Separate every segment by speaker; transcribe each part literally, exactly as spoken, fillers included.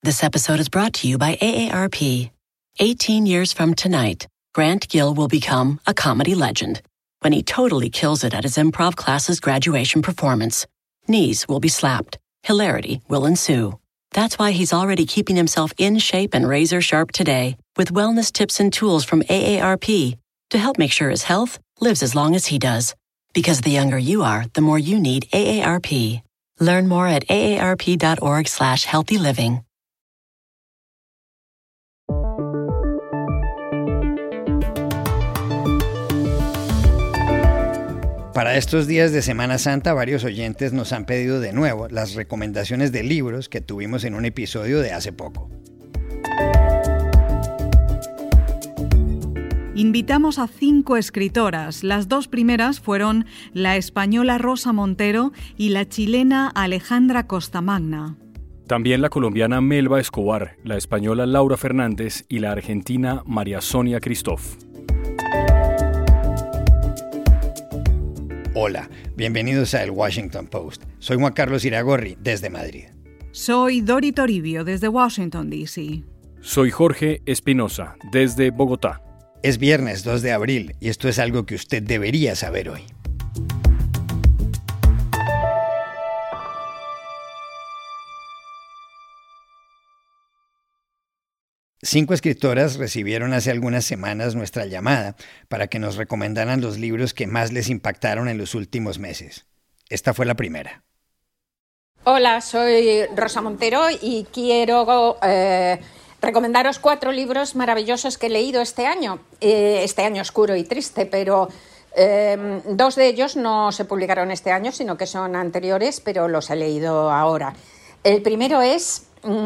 Speaker 1: This episode is brought to you by A A R P. eighteen years from tonight, Grant Gill will become a comedy legend when he totally kills it at his improv class's graduation performance. Knees will be slapped. Hilarity will ensue. That's why he's already keeping himself in shape and razor sharp today with wellness tips and tools from A A R P to help make sure his health lives as long as he does. Because the younger you are, the more you need A A R P. Learn more at aarp.org slash healthy living.
Speaker 2: Para estos días de Semana Santa, varios oyentes nos han pedido de nuevo las recomendaciones de libros que tuvimos en un episodio de hace poco.
Speaker 3: Invitamos a cinco escritoras. Las dos primeras fueron la española Rosa Montero y la chilena Alejandra Costamagna.
Speaker 4: También la colombiana Melba Escobar, la española Laura Fernández y la argentina María Sonia Christoph.
Speaker 2: Hola, bienvenidos a El Washington Post. Soy Juan Carlos Iragorri, desde Madrid.
Speaker 3: Soy Dori Toribio, desde Washington, D C
Speaker 4: Soy Jorge Espinosa, desde Bogotá.
Speaker 2: Es viernes dos de abril y esto es algo que usted debería saber hoy. Cinco escritoras recibieron hace algunas semanas nuestra llamada para que nos recomendaran los libros que más les impactaron en los últimos meses. Esta fue la primera.
Speaker 5: Hola, soy Rosa Montero y quiero eh, recomendaros cuatro libros maravillosos que he leído este año. Eh, este año oscuro y triste, pero eh, dos de ellos no se publicaron este año, sino que son anteriores, pero los he leído ahora. El primero es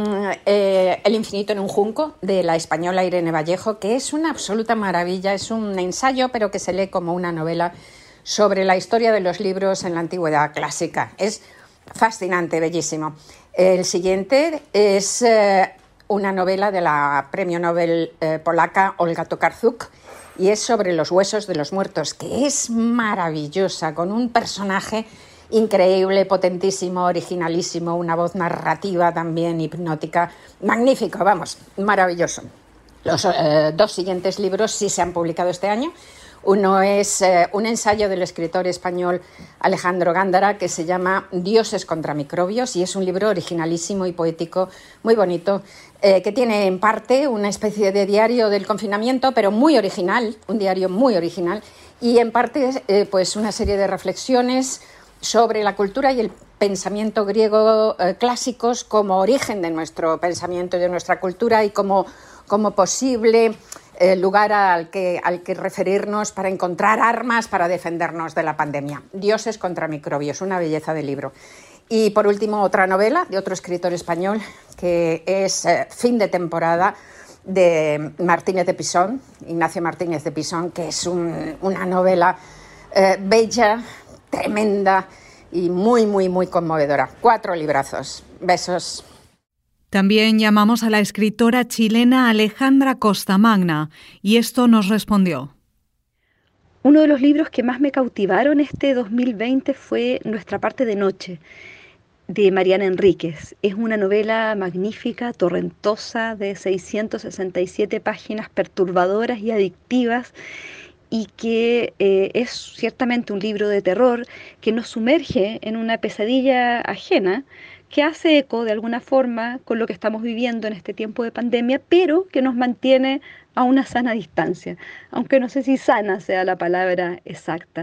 Speaker 5: Eh, El infinito en un junco, de la española Irene Vallejo, que es una absoluta maravilla. Es un ensayo, pero que se lee como una novela sobre la historia de los libros en la antigüedad clásica. Es fascinante, bellísimo. El siguiente es eh, una novela de la premio Nobel eh, polaca Olga Tokarczuk, y es sobre los huesos de los muertos, que es maravillosa, con un personaje increíble, potentísimo, originalísimo, una voz narrativa también hipnótica, magnífico, vamos, maravilloso. Los eh, dos siguientes libros sí se han publicado este año. Uno es eh, un ensayo del escritor español Alejandro Gándara que se llama Dioses contra microbios, y es un libro originalísimo y poético, muy bonito, eh, que tiene en parte una especie de diario del confinamiento, pero muy original, un diario muy original, y en parte eh, pues una serie de reflexiones sobre la cultura y el pensamiento griego eh, clásicos como origen de nuestro pensamiento y de nuestra cultura, y como, como posible eh, lugar al que, al que referirnos para encontrar armas para defendernos de la pandemia. Dioses contra microbios, una belleza de libro. Y por último, otra novela de otro escritor español, que es eh, Fin de temporada, de Martínez de Pisón, Ignacio Martínez de Pisón, que es un, una novela eh, bella, tremenda y muy, muy, muy conmovedora. Cuatro librazos. Besos.
Speaker 3: También llamamos a la escritora chilena Alejandra Costamagna, y esto nos respondió.
Speaker 6: Uno de los libros que más me cautivaron este dos mil veinte fue Nuestra parte de noche, de Mariana Enríquez. Es una novela magnífica, torrentosa, de seiscientas sesenta y siete páginas, perturbadoras y adictivas, y que eh, es ciertamente un libro de terror que nos sumerge en una pesadilla ajena que hace eco de alguna forma con lo que estamos viviendo en este tiempo de pandemia, pero que nos mantiene a una sana distancia, aunque no sé si sana sea la palabra exacta.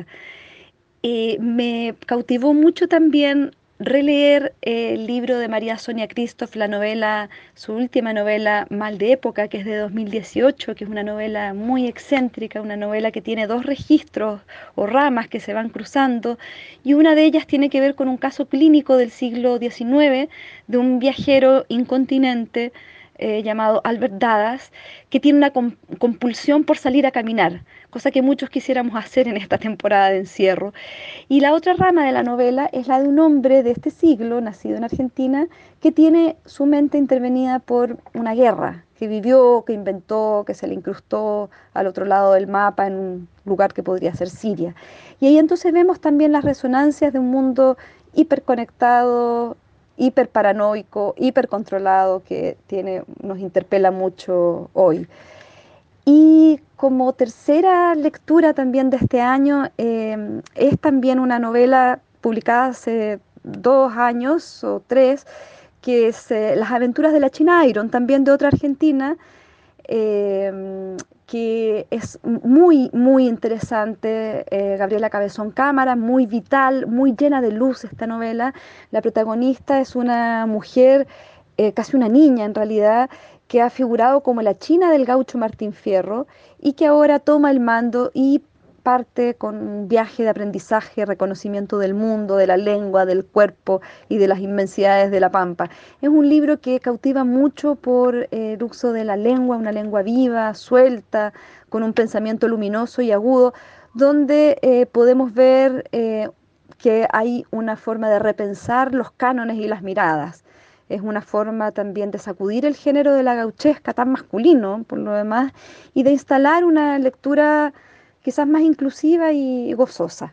Speaker 6: Eh, me cautivó mucho también releer el libro de María Sonia Christoph, la novela, su última novela, Mal de época, que es de dos mil dieciocho, que es una novela muy excéntrica, una novela que tiene dos registros o ramas que se van cruzando, y una de ellas tiene que ver con un caso clínico del siglo diecinueve de un viajero incontinente eh, llamado Albert Dadas, que tiene una compulsión por salir a caminar, cosa que muchos quisiéramos hacer en esta temporada de encierro. Y la otra rama de la novela es la de un hombre de este siglo, nacido en Argentina, que tiene su mente intervenida por una guerra, que vivió, que inventó, que se le incrustó al otro lado del mapa en un lugar que podría ser Siria. Y ahí entonces vemos también las resonancias de un mundo hiperconectado, hiperparanoico, hipercontrolado que tiene, nos interpela mucho hoy. Y como tercera lectura también de este año, eh, es también una novela publicada hace dos años o tres, que es eh, Las aventuras de la China Iron, también de otra argentina, eh, que es muy, muy interesante, eh, Gabriela Cabezón Cámara, muy vital, muy llena de luz esta novela. La protagonista es una mujer, eh, casi una niña en realidad, que ha figurado como la China del gaucho Martín Fierro y que ahora toma el mando y parte con un viaje de aprendizaje, reconocimiento del mundo, de la lengua, del cuerpo y de las inmensidades de la pampa. Es un libro que cautiva mucho por eh, el uso de la lengua, una lengua viva, suelta, con un pensamiento luminoso y agudo, donde eh, podemos ver eh, que hay una forma de repensar los cánones y las miradas. Es una forma también de sacudir el género de la gauchesca, tan masculino por lo demás, y de instalar una lectura quizás más inclusiva y gozosa.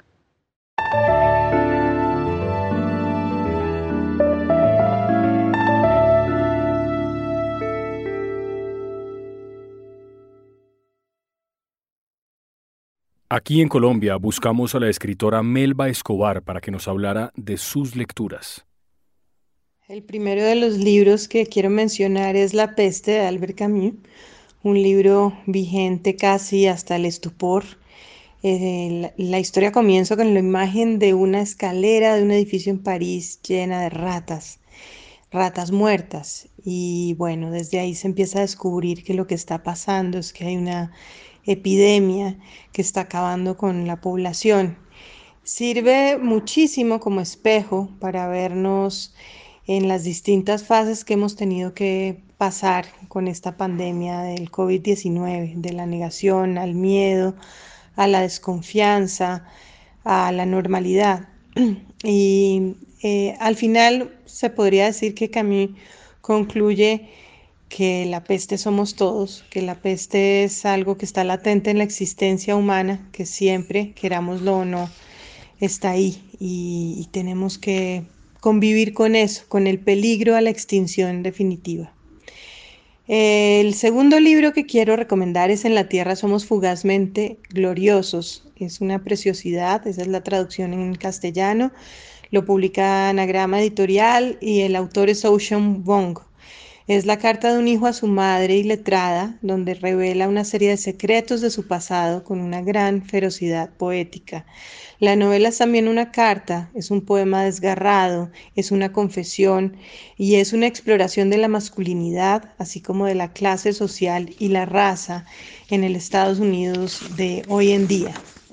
Speaker 4: Aquí en Colombia buscamos a la escritora Melba Escobar para que nos hablara de sus lecturas.
Speaker 7: El primero de los libros que quiero mencionar es La peste de Albert Camus, un libro vigente casi hasta el estupor. Eh, la, la historia comienza con la imagen de una escalera de un edificio en París llena de ratas, ratas muertas. Y bueno, desde ahí se empieza a descubrir que lo que está pasando es que hay una epidemia que está acabando con la población. Sirve muchísimo como espejo para vernos en las distintas fases que hemos tenido que pasar con esta pandemia del COVID diecinueve, de la negación al miedo, a la desconfianza, a la normalidad. Y eh, al final se podría decir que Camus concluye que la peste somos todos, que la peste es algo que está latente en la existencia humana, que siempre, querámoslo o no, está ahí y, y tenemos que convivir con eso, con el peligro a la extinción definitiva. El segundo libro que quiero recomendar es En la tierra somos fugazmente gloriosos. Es una preciosidad, esa es la traducción en castellano. Lo publica Anagrama Editorial y el autor es Ocean Vuong. Es la carta de un hijo a su madre iletrada, donde revela una serie de secretos de su pasado con una gran ferocidad poética. La novela es también una carta, es un poema desgarrado, es una confesión y es una exploración de la masculinidad, así como de la clase social y la raza en el Estados Unidos de hoy en día.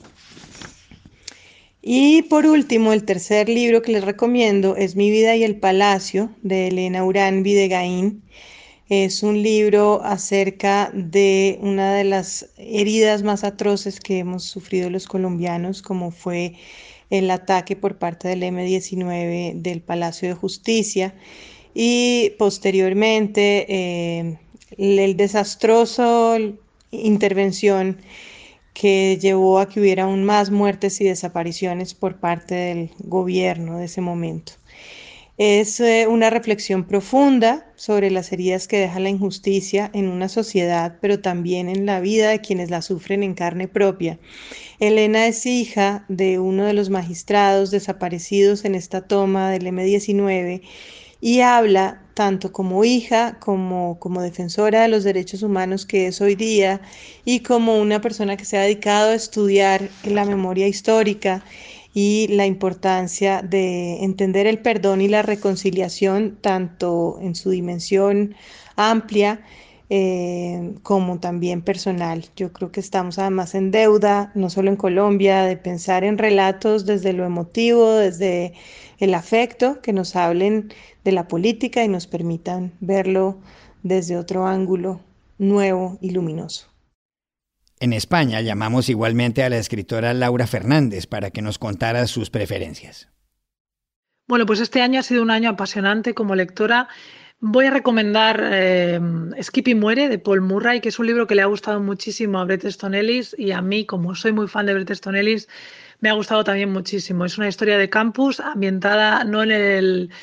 Speaker 7: Y por último, el tercer libro que les recomiendo es Mi vida y el palacio, de Elena Urán Videgaín. Es un libro acerca de una de las heridas más atroces que hemos sufrido los colombianos, como fue el ataque por parte del eme diecinueve del Palacio de Justicia y posteriormente eh, el desastroso intervención que llevó a que hubiera aún más muertes y desapariciones por parte del gobierno de ese momento. Es eh, una reflexión profunda sobre las heridas que deja la injusticia en una sociedad, pero también en la vida de quienes la sufren en carne propia. Elena es hija de uno de los magistrados desaparecidos en esta toma del eme diecinueve y habla tanto como hija, como, como defensora de los derechos humanos que es hoy día y como una persona que se ha dedicado a estudiar la memoria histórica y la importancia de entender el perdón y la reconciliación tanto en su dimensión amplia eh, como también personal. Yo creo que estamos además en deuda, no solo en Colombia, de pensar en relatos desde lo emotivo, desde el afecto, que nos hablen de la política y nos permitan verlo desde otro ángulo nuevo y luminoso.
Speaker 2: En España llamamos igualmente a la escritora Laura Fernández para que nos contara sus preferencias.
Speaker 8: Bueno, pues este año ha sido un año apasionante como lectora. Voy a recomendar eh, Skippy muere, de Paul Murray, que es un libro que le ha gustado muchísimo a Bret Easton Ellis y a mí, como soy muy fan de Bret Easton Ellis, me ha gustado también muchísimo. Es una historia de campus ambientada no en el...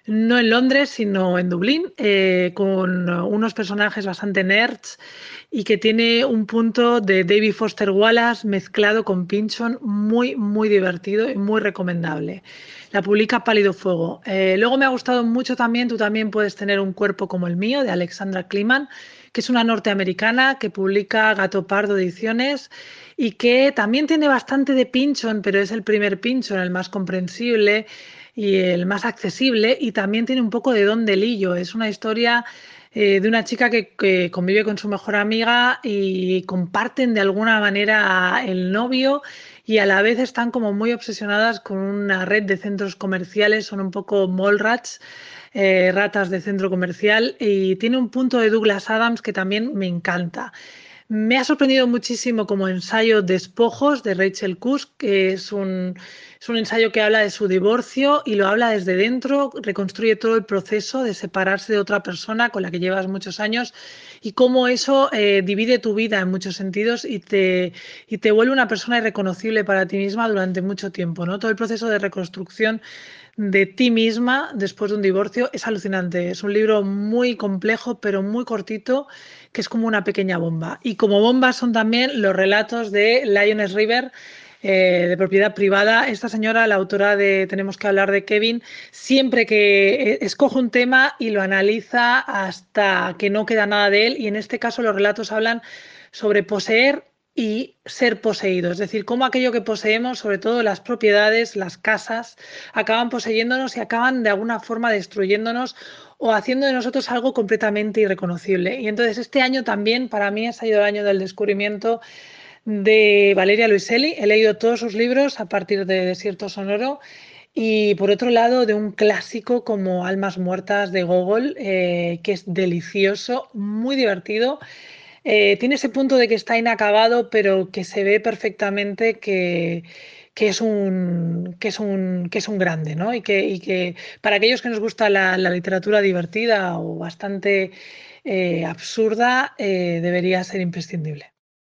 Speaker 8: no en Londres, sino en Dublín, eh, con unos personajes bastante nerds y que tiene un punto de David Foster Wallace mezclado con Pynchon muy, muy divertido y muy recomendable. La publica Pálido Fuego. Eh, luego me ha gustado mucho también, Tú también puedes tener un cuerpo como el mío, de Alexandra Kliman, que es una norteamericana que publica Gato Pardo Ediciones y que también tiene bastante de Pynchon, pero es el primer Pynchon, el más comprensible y el más accesible, y también tiene un poco de Don Delillo. Es una historia eh, de una chica que, que convive con su mejor amiga y comparten de alguna manera el novio y a la vez están como muy obsesionadas con una red de centros comerciales, son un poco mallrats, eh, ratas de centro comercial, y tiene un punto de Douglas Adams que también me encanta. Me ha sorprendido muchísimo como ensayo Despojos de Rachel Cusk, que es un, es un ensayo que habla de su divorcio y lo habla desde dentro, reconstruye todo el proceso de separarse de otra persona con la que llevas muchos años y cómo eso eh, divide tu vida en muchos sentidos y te, y te vuelve una persona irreconocible para ti misma durante mucho tiempo, ¿no? Todo el proceso de reconstrucción de ti misma después de un divorcio es alucinante. Es un libro muy complejo, pero muy cortito, que es como una pequeña bomba. Y como bombas son también los relatos de Lioness River, eh, de propiedad privada. Esta señora, la autora de Tenemos que hablar de Kevin, siempre que escoge un tema y lo analiza hasta que no queda nada de él. Y en este caso los relatos hablan sobre poseer y ser poseído, es decir, cómo aquello que poseemos, sobre todo las propiedades, las casas, acaban poseyéndonos y acaban de alguna forma destruyéndonos o haciendo de nosotros algo completamente irreconocible. Y entonces este año también para mí ha sido el año del descubrimiento de Valeria Luiselli. He leído todos sus libros a partir de Desierto Sonoro. Y por otro lado, de un clásico como Almas Muertas de Gogol, eh, que es delicioso, muy divertido. Eh, tiene ese punto de que está inacabado, pero que se ve perfectamente que, que, es, un, que, es, un, que es un grande, ¿no? Y que, y que para aquellos que nos gusta la, la literatura divertida o bastante eh, absurda, eh, debería ser imprescindible.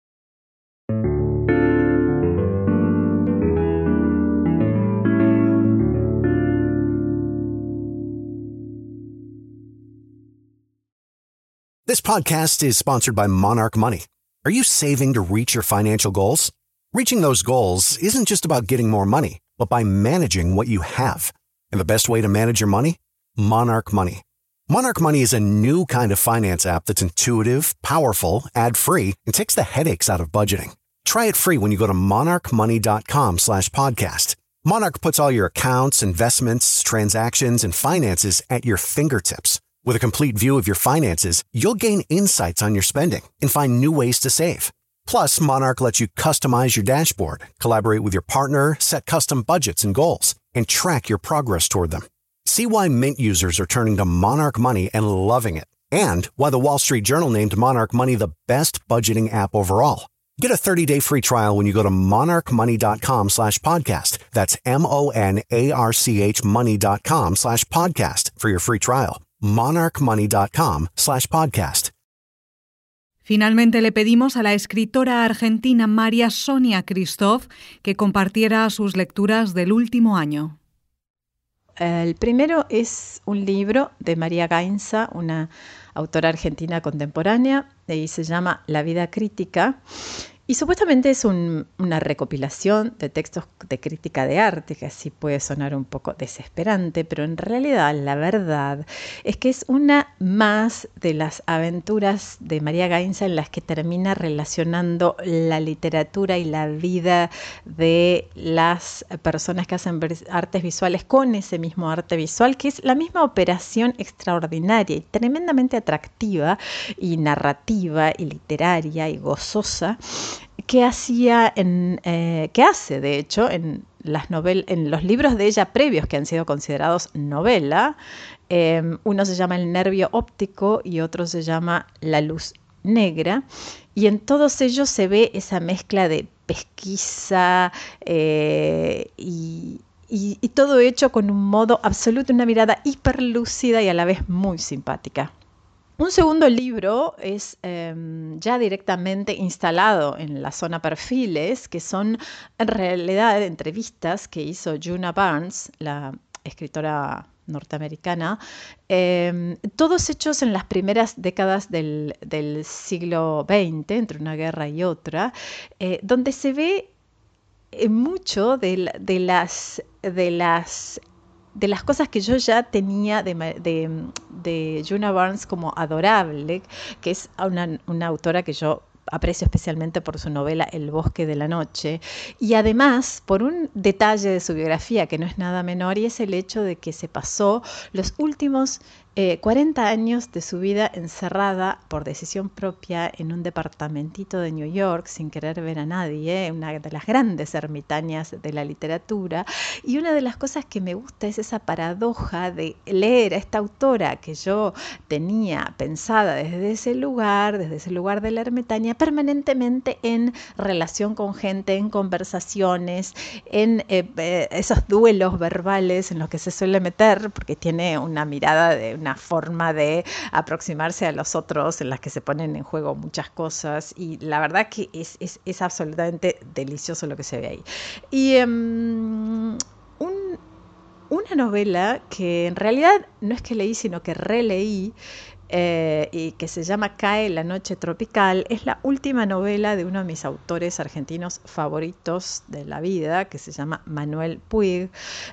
Speaker 9: This podcast is sponsored by Monarch Money. Are you saving to reach your financial goals? Reaching those goals isn't just about getting more money, but by managing what you have. And the best way to manage your money? Monarch Money. Monarch Money is a new kind of finance app that's intuitive, powerful, ad-free, and takes the headaches out of budgeting. Try it free when you go to monarchmoney.com slash podcast. Monarch puts all your accounts, investments, transactions, and finances at your fingertips. With a complete view of your finances, you'll gain insights on your spending and find new ways to save. Plus, Monarch lets you customize your dashboard, collaborate with your partner, set custom budgets and goals, and track your progress toward them. See why Mint users are turning to Monarch Money and loving it, and why the Wall Street Journal named Monarch Money the best budgeting app overall. Get a thirty-day free trial when you go to monarchmoney.com slash podcast. That's M-O-N-A-R-C-H money.com slash podcast for your free trial. monarchmoney.com slash podcast.
Speaker 3: Finalmente le pedimos a la escritora argentina María Sonia Christoph que compartiera sus lecturas del último año.
Speaker 10: El primero es un libro de María Gainza, una autora argentina contemporánea, y se llama La vida crítica. Y supuestamente es un, una recopilación de textos de crítica de arte, que así puede sonar un poco desesperante, pero en realidad la verdad es que es una más de las aventuras de María Gainza en las que termina relacionando la literatura y la vida de las personas que hacen artes visuales con ese mismo arte visual, que es la misma operación extraordinaria y tremendamente atractiva y narrativa y literaria y gozosa que hacía en, eh, que hace de hecho en las novel- en los libros de ella previos que han sido considerados novela. Eh, uno se llama El nervio óptico y otro se llama La luz negra, y en todos ellos se ve esa mezcla de pesquisa eh, y Y, y todo hecho con un modo absoluto, una mirada hiperlúcida y a la vez muy simpática. Un segundo libro es eh, ya directamente instalado en la zona perfiles, que son en realidad entrevistas que hizo Djuna Barnes, la escritora norteamericana, eh, todos hechos en las primeras décadas del, del siglo veinte, entre una guerra y otra, eh, donde se ve mucho de, de, las, de, las, de las cosas que yo ya tenía de, de, de Djuna Barnes como adorable, que es una, una autora que yo aprecio especialmente por su novela El bosque de la noche, y además por un detalle de su biografía que no es nada menor, y es el hecho de que se pasó los últimos eh, cuarenta años de su vida encerrada por decisión propia en un departamentito de New York sin querer ver a nadie, una de las grandes ermitañas de la literatura. Y una de las cosas que me gusta es esa paradoja de leer a esta autora que yo tenía pensada desde ese lugar, desde ese lugar de la ermitaña, permanentemente en relación con gente, en conversaciones, en eh, eh, esos duelos verbales en los que se suele meter, porque tiene una mirada de una forma de aproximarse a los otros en las que se ponen en juego muchas cosas, y la verdad que es, es, es absolutamente delicioso lo que se ve ahí. Y um, un, una novela que en realidad no es que leí, sino que releí, Eh, y que se llama Cae la noche tropical, es la última novela de uno de mis autores argentinos favoritos de la vida, que se llama Manuel Puig,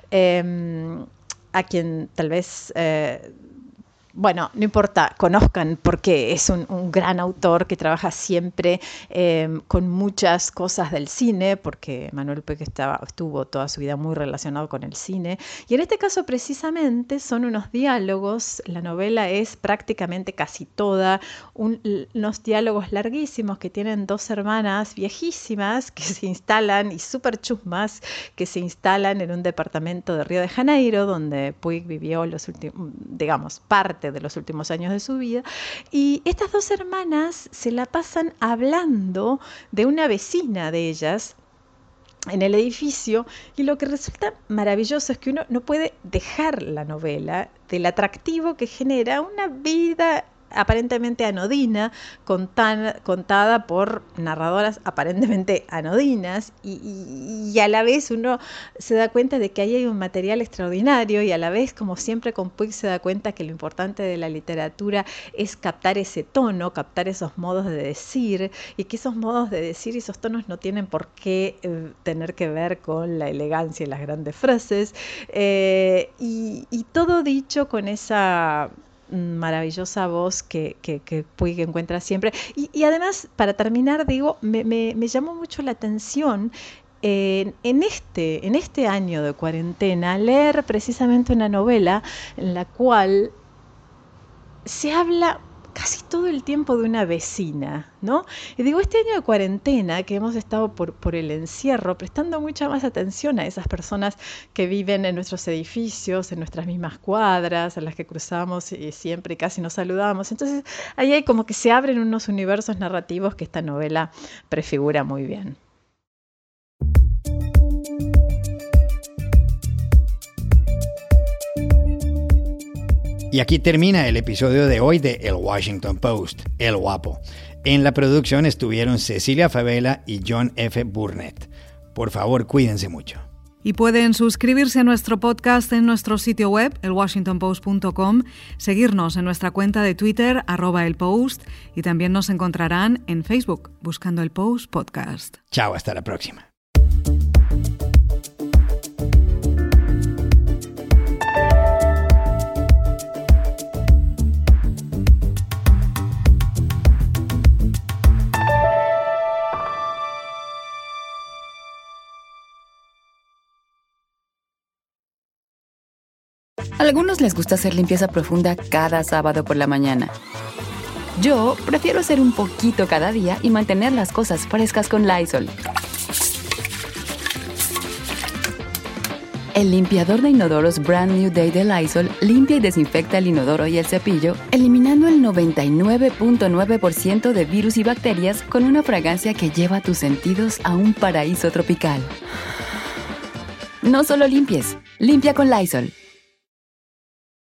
Speaker 10: eh, a quien tal vez... Eh, Bueno, no importa, conozcan porque es un, un gran autor que trabaja siempre eh, con muchas cosas del cine, porque Manuel Puig estaba, estuvo toda su vida muy relacionado con el cine. Y en este caso precisamente son unos diálogos, la novela es prácticamente casi toda, un, unos diálogos larguísimos que tienen dos hermanas viejísimas que se instalan, y súper chusmas, que se instalan en un departamento de Río de Janeiro, donde Puig vivió los últimos, digamos, parte de los últimos años de su vida, y estas dos hermanas se la pasan hablando de una vecina de ellas en el edificio, y lo que resulta maravilloso es que uno no puede dejar la novela del atractivo que genera una vida aparentemente anodina, contan, contada por narradoras aparentemente anodinas, y, y, y a la vez uno se da cuenta de que ahí hay un material extraordinario, y a la vez, como siempre con Puig, se da cuenta que lo importante de la literatura es captar ese tono, captar esos modos de decir, y que esos modos de decir y esos tonos no tienen por qué eh, tener que ver con la elegancia y las grandes frases, eh, y, y todo dicho con esa maravillosa voz que, que, que Puig encuentra siempre. Y, y además, para terminar, digo, me, me, me llamó mucho la atención eh, en, este, en este año de cuarentena leer precisamente una novela en la cual se habla casi todo el tiempo de una vecina, ¿no? Y digo, este año de cuarentena que hemos estado por, por el encierro, prestando mucha más atención a esas personas que viven en nuestros edificios, en nuestras mismas cuadras, a las que cruzamos y siempre casi nos saludamos. Entonces, ahí hay como que se abren unos universos narrativos que esta novela prefigura muy bien.
Speaker 2: Y aquí termina el episodio de hoy de El Washington Post, El Guapo. En la producción estuvieron Cecilia Favela y John F. Burnett. Por favor, cuídense mucho.
Speaker 3: Y pueden suscribirse a nuestro podcast en nuestro sitio web, el washington post punto com, seguirnos en nuestra cuenta de Twitter, arroba el Post, y también nos encontrarán en Facebook, buscando el Post Podcast.
Speaker 2: Chao, hasta la próxima.
Speaker 11: A algunos les gusta hacer limpieza profunda cada sábado por la mañana. Yo prefiero hacer un poquito cada día y mantener las cosas frescas con Lysol. El limpiador de inodoros Brand New Day de Lysol limpia y desinfecta el inodoro y el cepillo, eliminando el noventa y nueve punto nueve por ciento de virus y bacterias con una fragancia que lleva tus sentidos a un paraíso tropical. No solo limpies, limpia con Lysol.